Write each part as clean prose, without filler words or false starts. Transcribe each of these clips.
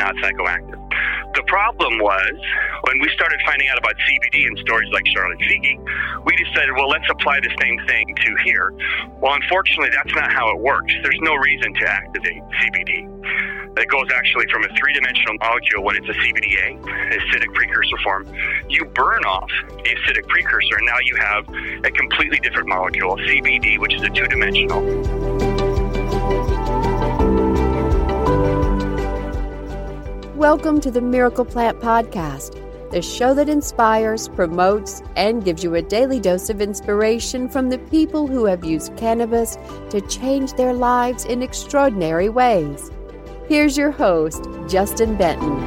not psychoactive. The problem was, when we started finding out about CBD and stories like Charlotte Figi, we decided, well, let's apply the same thing to here. Well, unfortunately, that's not how it works. There's no reason to activate CBD. It goes actually from a three-dimensional molecule when it's a CBDA, acidic precursor form. You burn off the acidic precursor, and now you have a completely different molecule, CBD, which is a two-dimensional. Welcome to the Miracle Plant Podcast, the show that inspires, promotes, and gives you a daily dose of inspiration from the people who have used cannabis to change their lives in extraordinary ways. Here's your host, Justin Benton.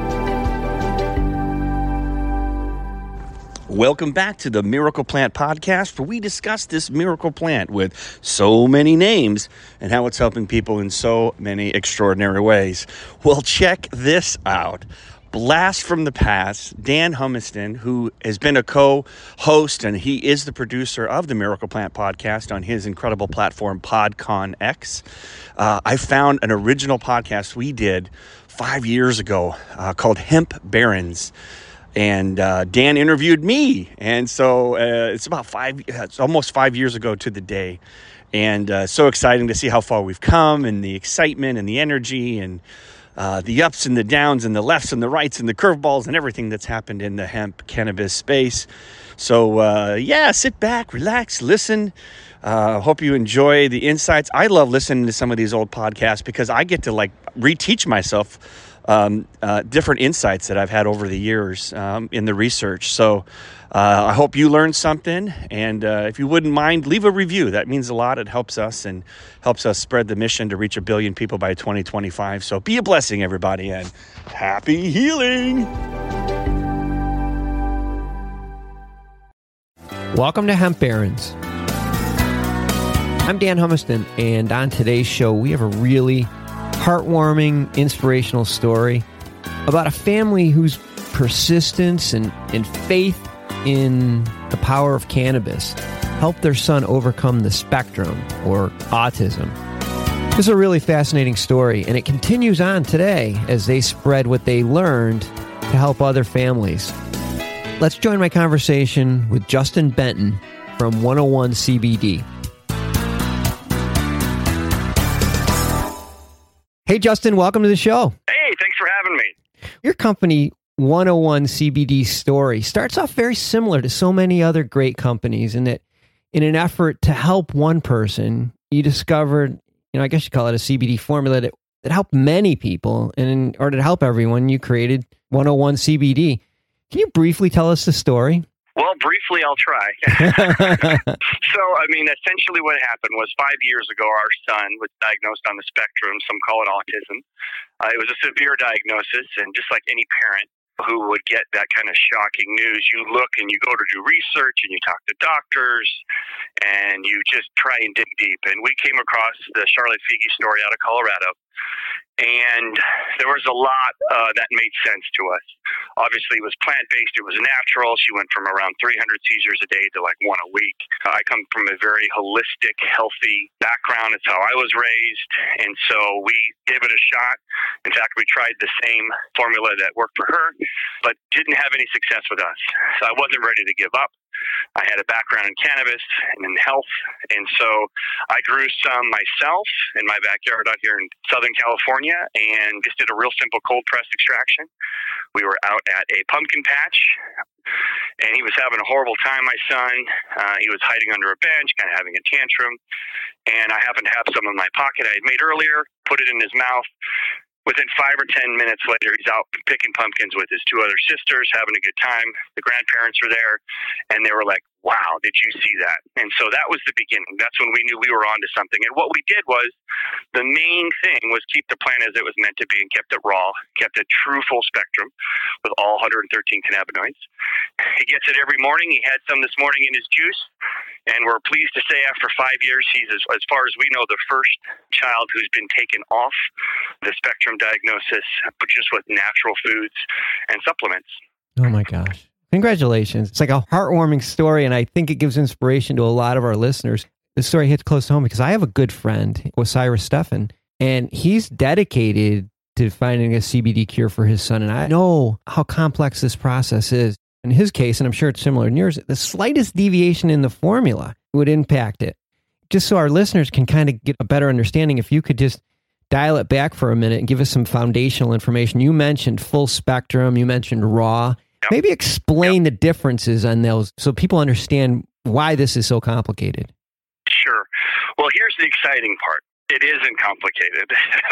Welcome back to the Miracle Plant Podcast, where we discuss this miracle plant with so many names and how it's helping people in so many extraordinary ways. Well, check this out. Blast from the past, Dan Humiston, who has been a co-host and he is the producer of the Miracle Plant Podcast on his incredible platform, PodCon X. I found an original podcast we did 5 years ago called Hemp Barons. And Dan interviewed me, and so it's almost 5 years ago to the day, and so exciting to see how far we've come, and the excitement and the energy, and the ups and the downs, and the lefts and the rights, and the curveballs, and everything that's happened in the hemp cannabis space. So sit back, relax, listen. Hope you enjoy the insights. I love listening to some of these old podcasts because I get to reteach myself different insights that I've had over the years in the research. So I hope you learned something. And if you wouldn't mind, leave a review. That means a lot. It helps us and helps us spread the mission to reach 1 billion people by 2025. So be a blessing, everybody, and happy healing. Welcome to Hemp Barons. I'm Dan Humiston, and on today's show, we have a really heartwarming, inspirational story about a family whose persistence and faith in the power of cannabis helped their son overcome the spectrum, or autism. This is a really fascinating story, and it continues on today as they spread what they learned to help other families. Let's join my conversation with Justin Benton from 101 CBD. Hey, Justin, welcome to the show. Hey, thanks for having me. Your company, 101 CBD story, starts off very similar to so many other great companies in that in an effort to help one person, you discovered, I guess you call it a CBD formula that helped many people. And in order to help everyone, you created 101 CBD. Can you briefly tell us the story? Well, briefly, I'll try. So, essentially what happened was 5 years ago, our son was diagnosed on the spectrum. Some call it autism. It was a severe diagnosis, and just like any parent who would get that kind of shocking news, you look and you go to do research and you talk to doctors and you just try and dig deep. And we came across the Charlotte Figi story out of Colorado. And there was a lot that made sense to us. Obviously, it was plant-based. It was natural. She went from around 300 seizures a day to one a week. I come from a very holistic, healthy background. It's how I was raised. And so we gave it a shot. In fact, we tried the same formula that worked for her, but didn't have any success with us. So I wasn't ready to give up. I had a background in cannabis and in health, and so I grew some myself in my backyard out here in Southern California and just did a real simple cold press extraction. We were out at a pumpkin patch, and he was having a horrible time, my son. He was hiding under a bench, kind of having a tantrum, and I happened to have some in my pocket I had made earlier, put it in his mouth. Within 5 or 10 minutes later, he's out picking pumpkins with his two other sisters, having a good time. The grandparents were there, and they were like, wow, did you see that? And so that was the beginning. That's when we knew we were onto something. And what we did was, the main thing was keep the plant as it was meant to be and kept it raw, kept it true full spectrum with all 113 cannabinoids. He gets it every morning. He had some this morning in his juice. And we're pleased to say after 5 years, he's, as far as we know, the first child who's been taken off the spectrum diagnosis, but just with natural foods and supplements. Oh my gosh. Congratulations. It's like a heartwarming story, and I think it gives inspiration to a lot of our listeners. This story hits close to home because I have a good friend, Osiris Stephan, and he's dedicated to finding a CBD cure for his son. And I know how complex this process is. In his case, and I'm sure it's similar in yours, the slightest deviation in the formula would impact it. Just so our listeners can kind of get a better understanding, if you could just dial it back for a minute and give us some foundational information. You mentioned full spectrum, you mentioned raw. Yep. Maybe explain the differences on those so people understand why this is so complicated. Sure. Well, here's the exciting part. It isn't complicated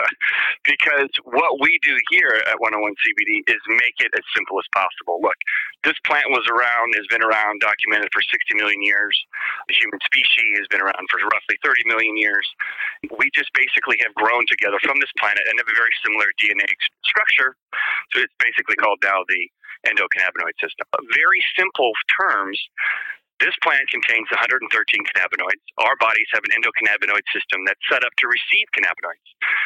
because what we do here at 101 CBD is make it as simple as possible. Look, this plant has been around, documented for 60 million years. The human species has been around for roughly 30 million years. We just basically have grown together from this planet and have a very similar DNA structure. So it's basically called now the endocannabinoid system. Very simple terms. This plant contains 113 cannabinoids. Our bodies have an endocannabinoid system that's set up to receive cannabinoids.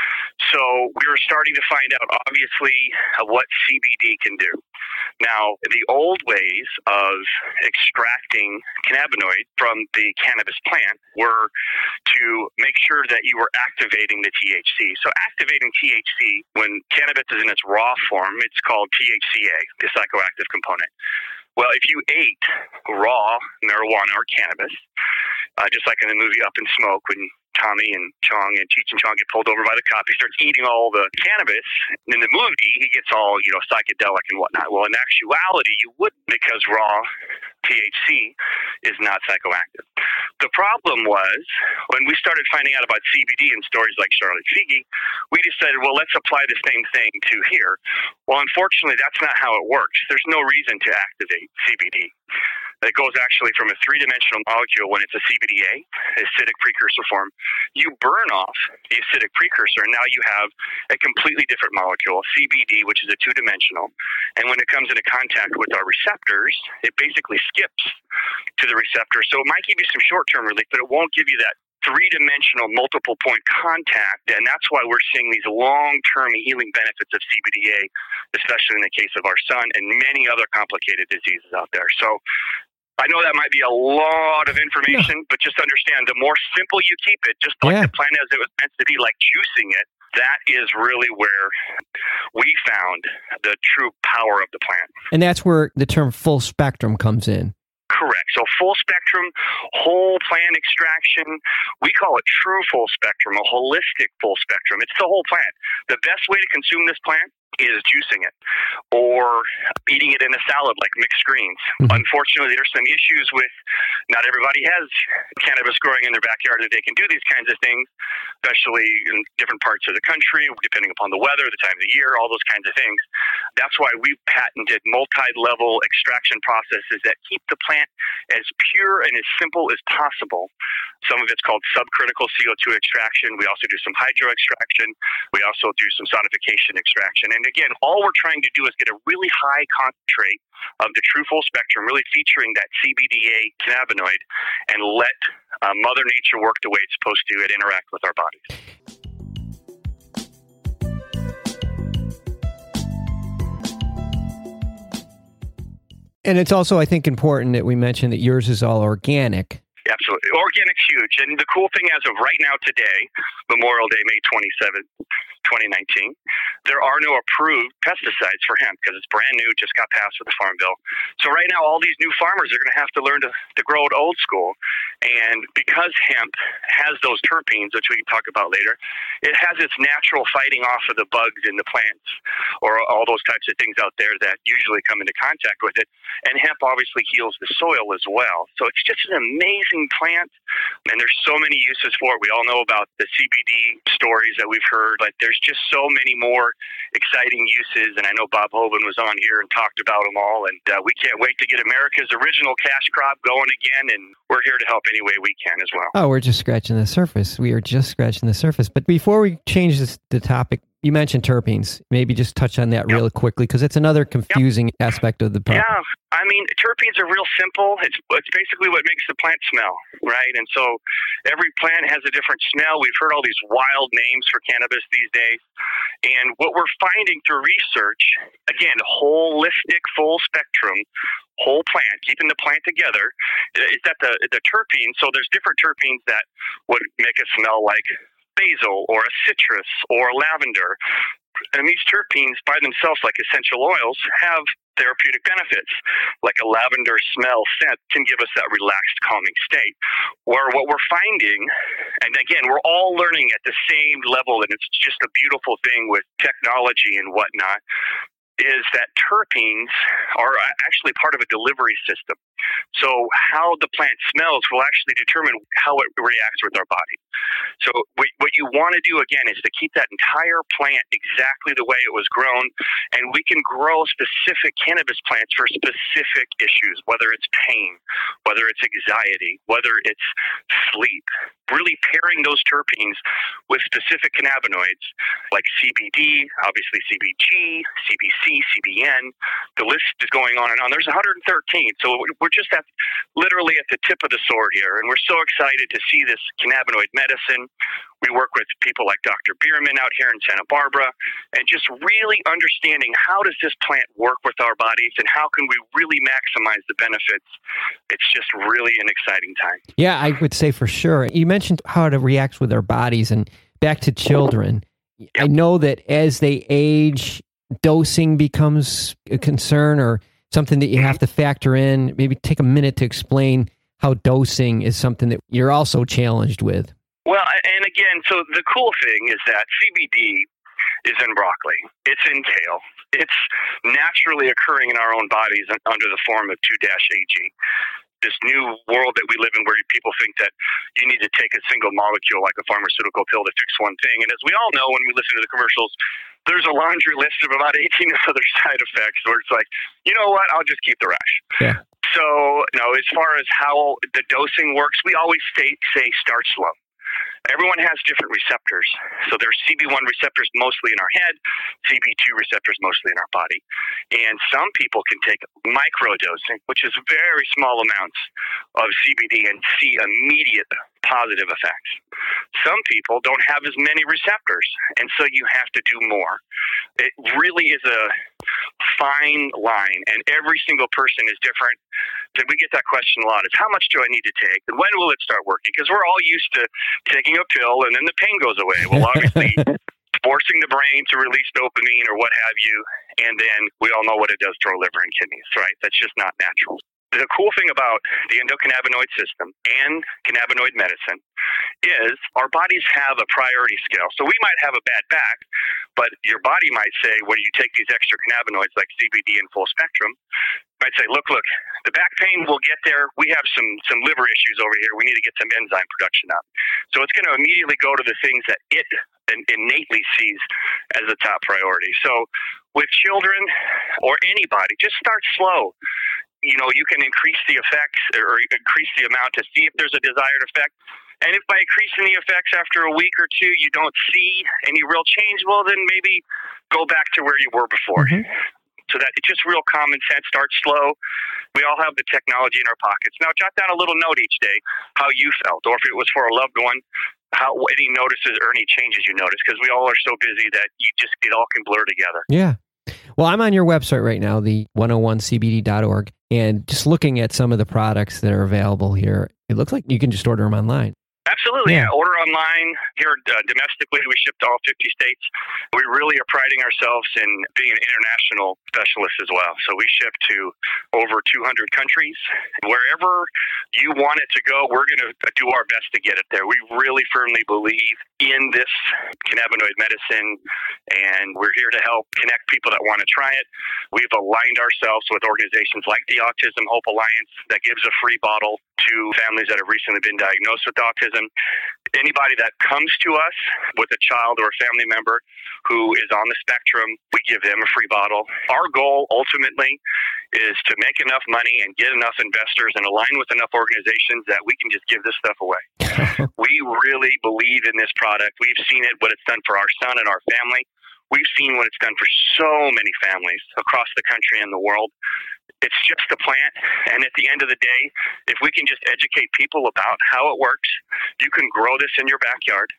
So we were starting to find out, obviously, what CBD can do. Now, the old ways of extracting cannabinoid from the cannabis plant were to make sure that you were activating the THC. So activating THC, when cannabis is in its raw form, it's called THCA, the psychoactive component. Well, if you ate raw marijuana or cannabis, just like in the movie Up in Smoke, when Tommy and Chong and Cheech and Chong get pulled over by the cop, he starts eating all the cannabis. In the movie, he gets all, psychedelic and whatnot. Well, in actuality, you wouldn't, because raw THC is not psychoactive. The problem was, when we started finding out about CBD in stories like Charlotte Figi, we decided, well, let's apply the same thing to here. Well, unfortunately, that's not how it works. There's no reason to activate CBD. It goes actually from a three-dimensional molecule when it's a CBDA, acidic precursor form. You burn off the acidic precursor, and now you have a completely different molecule, CBD, which is a two-dimensional. And when it comes into contact with our receptors, it basically skips to the receptor. So it might give you some short-term relief, but it won't give you that three-dimensional multiple point contact, and that's why we're seeing these long-term healing benefits of CBDA, especially in the case of our son and many other complicated diseases out there. So I know that might be a lot of information, but just understand, the more simple you keep it, just like the plant as it was meant to be, like juicing it, that is really where we found the true power of the plant. And that's where the term full spectrum comes in. Correct. So full spectrum, whole plant extraction, we call it true full spectrum, a holistic full spectrum. It's the whole plant. The best way to consume this plant is juicing it or eating it in a salad like mixed greens. Mm-hmm. Unfortunately, there's some issues with not everybody has cannabis growing in their backyard that they can do these kinds of things, especially in different parts of the country, depending upon the weather, the time of the year, all those kinds of things. That's why we've patented multi-level extraction processes that keep the plant as pure and as simple as possible. Some of it's called subcritical CO2 extraction. We also do some hydro extraction. We also do some sonification extraction. And again, all we're trying to do is get a really high concentrate of the true full spectrum, really featuring that CBDA cannabinoid, and let Mother Nature work the way it's supposed to and interact with our bodies. And it's also, I think, important that we mention that yours is all organic. Absolutely. Organic's huge. And the cool thing as of right now today, Memorial Day, May 27th, 2019, there are no approved pesticides for hemp because it's brand new, just got passed with the Farm Bill. So right now, all these new farmers are going to have to learn to grow it old school. And because hemp has those terpenes, which we can talk about later, it has its natural fighting off of the bugs in the plants or all those types of things out there that usually come into contact with it. And hemp obviously heals the soil as well. So it's just an amazing plant, and there's so many uses for it. We all know about the CBD stories that we've heard. Like, there's just so many more exciting uses, and I know Bob Hoban was on here and talked about them all, and we can't wait to get America's original cash crop going again, and we're here to help any way we can as well. Oh, we're just scratching the surface. We are just scratching the surface. But before we change the topic, you mentioned terpenes. Maybe just touch on that real quickly, because it's another confusing aspect of the problem. Yeah, I mean, terpenes are real simple. It's basically what makes the plant smell, right? And so every plant has a different smell. We've heard all these wild names for cannabis these days. And what we're finding through research, again, holistic, full spectrum, whole plant, keeping the plant together, is that the terpenes, so there's different terpenes that would make it smell like basil or a citrus or lavender. And these terpenes by themselves, like essential oils, have therapeutic benefits. Like a lavender smell scent can give us that relaxed, calming state. Where what we're finding, and again, we're all learning at the same level, and it's just a beautiful thing with technology and whatnot, is that terpenes are actually part of a delivery system. So how the plant smells will actually determine how it reacts with our body. So what you want to do, again, is to keep that entire plant exactly the way it was grown, and we can grow specific cannabis plants for specific issues, whether it's pain, whether it's anxiety, whether it's sleep. Really pairing those terpenes with specific cannabinoids like CBD, obviously CBG, CBC, CBN. The list is going on and on. There's 113. So we're just literally at the tip of the sword here, and we're so excited to see this cannabinoid medicine. We work with people like Dr. Bierman out here in Santa Barbara, and just really understanding how does this plant work with our bodies and how can we really maximize the benefits. It's just really an exciting time. Yeah, I would say for sure. You mentioned how it reacts with our bodies, and back to children. Yep. I know that as they age, dosing becomes a concern or something that you have to factor in. Maybe take a minute to explain how dosing is something that you're also challenged with. Well, and again, so the cool thing is that CBD is in broccoli. It's in kale. It's naturally occurring in our own bodies under the form of 2-AG. This new world that we live in where people think that you need to take a single molecule like a pharmaceutical pill to fix one thing. And as we all know when we listen to the commercials, there's a laundry list of about 18 other side effects where it's like, you know what, I'll just keep the rash. Yeah. So, as far as how the dosing works, we always say start slow. Everyone has different receptors. So there's CB1 receptors mostly in our head, CB2 receptors mostly in our body. And some people can take microdosing, which is very small amounts of CBD, and see immediate positive effects. Some people don't have as many receptors, and so you have to do more. It really is a fine line, and every single person is different. We get that question a lot, is how much do I need to take, and when will it start working? Because we're all used to taking a pill and then the pain goes away. Well, obviously, forcing the brain to release dopamine or what have you, and then we all know what it does to our liver and kidneys, right? That's just not natural. The cool thing about the endocannabinoid system and cannabinoid medicine is our bodies have a priority scale. So we might have a bad back, but your body might say, when you take these extra cannabinoids like CBD and full spectrum, might say, look, the back pain will get there. We have some liver issues over here. We need to get some enzyme production up. So it's going to immediately go to the things that it innately sees as a top priority. So with children or anybody, just start slow. You can increase the effects or increase the amount to see if there's a desired effect. And if by increasing the effects after a week or two you don't see any real change, well, then maybe go back to where you were before. Mm-hmm. So that it's just real common sense. Start slow. We all have the technology in our pockets. Now, jot down a little note each day how you felt, or if it was for a loved one, how any notices or any changes you notice, because we all are so busy that it all can blur together. Yeah. Well, I'm on your website right now, the 101cbd.org, and just looking at some of the products that are available here, it looks like you can just order them online. Absolutely. Yeah. Order online. Here domestically, we ship to all 50 states. We really are priding ourselves in being an international specialist as well. So we ship to over 200 countries. Wherever you want it to go, we're going to do our best to get it there. We really firmly believe in this cannabinoid medicine, and we're here to help connect people that want to try it. We've aligned ourselves with organizations like the Autism Hope Alliance that gives a free bottle to families that have recently been diagnosed with autism. Anybody that comes to us with a child or a family member who is on the spectrum, we give them a free bottle. Our goal ultimately is to make enough money and get enough investors and align with enough organizations that we can just give this stuff away. We really believe in this product. We've seen it, what it's done for our son and our family. We've seen what it's done for so many families across the country and the world. It's just a plant, and at the end of the day, if we can just educate people about how it works, you can grow this in your backyard.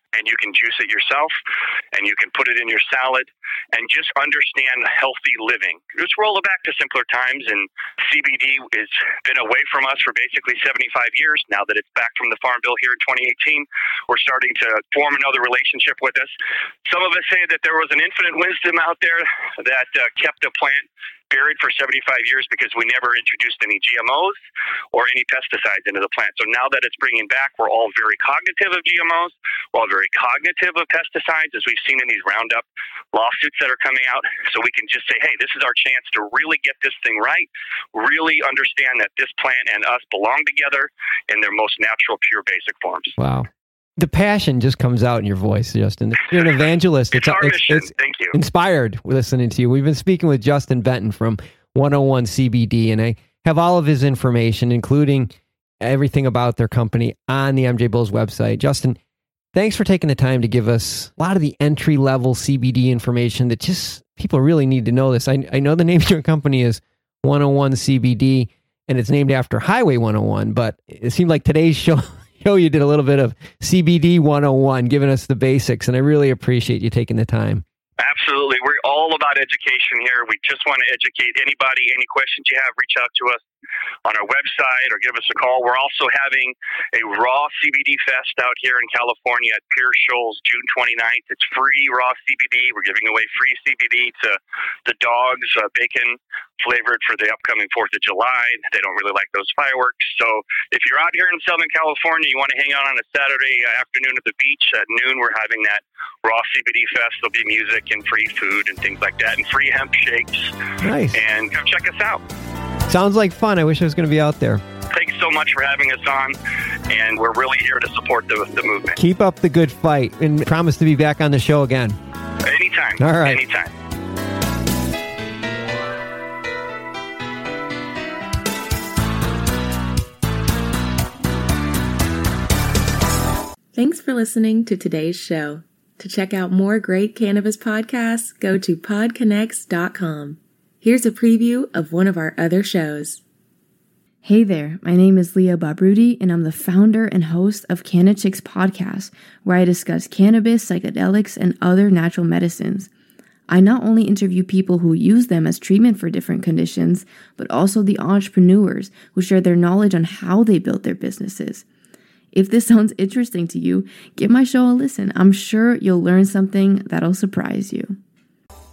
and you can juice it yourself, and you can put it in your salad, and just understand healthy living. Just roll it back to simpler times, and CBD has been away from us for basically 75 years. Now that it's back from the Farm Bill here in 2018, we're starting to form another relationship with us. Some of us say that there was an infinite wisdom out there that kept the plant buried for 75 years because we never introduced any GMOs or any pesticides into the plant. So now that it's bringing back, we're all very cognitive of GMOs, we're all very cognitive of pesticides, as we've seen in these Roundup lawsuits that are coming out. So we can just say, hey, this is our chance to really get this thing right, really understand that this plant and us belong together in their most natural, pure, basic forms. Wow. The passion just comes out in your voice, Justin. You're an evangelist. It's our mission. Thank you. Inspired listening to you. We've been speaking with Justin Benton from 101 CBD, and I have all of his information, including everything about their company, on the MJ Bulls website. Justin, thanks for taking the time to give us a lot of the entry-level CBD information that just people really need to know this. I know the name of your company is 101 CBD, and it's named after Highway 101, but it seemed like today's show you did a little bit of CBD 101, giving us the basics, and I really appreciate you taking the time. Absolutely. We're all about education here. We just want to educate anybody. Any questions you have, reach out to us on our website or give us a call. We're also having a raw CBD fest out here in California at Pierce Shoals, June 29th. It's free raw CBD. We're giving away free CBD to the dogs, bacon flavored for the upcoming 4th of July. They don't really like those fireworks. So if you're out here in Southern California, you want to hang out on a Saturday afternoon at the beach at noon, we're having that raw CBD fest. There'll be music and free food and things like that, and free hemp shakes. Nice. And come check us out. Sounds like fun. I wish I was going to be out there. Thanks so much for having us on, and we're really here to support the movement. Keep up the good fight, and promise to be back on the show again. Anytime. All right. Anytime. Thanks for listening to today's show. To check out more great cannabis podcasts, go to podconnects.com. Here's a preview of one of our other shows. Hey there, my name is Leah Babrudi, and I'm the founder and host of CannaChicks Podcast, where I discuss cannabis, psychedelics, and other natural medicines. I not only interview people who use them as treatment for different conditions, but also the entrepreneurs who share their knowledge on how they built their businesses. If this sounds interesting to you, give my show a listen. I'm sure you'll learn something that'll surprise you.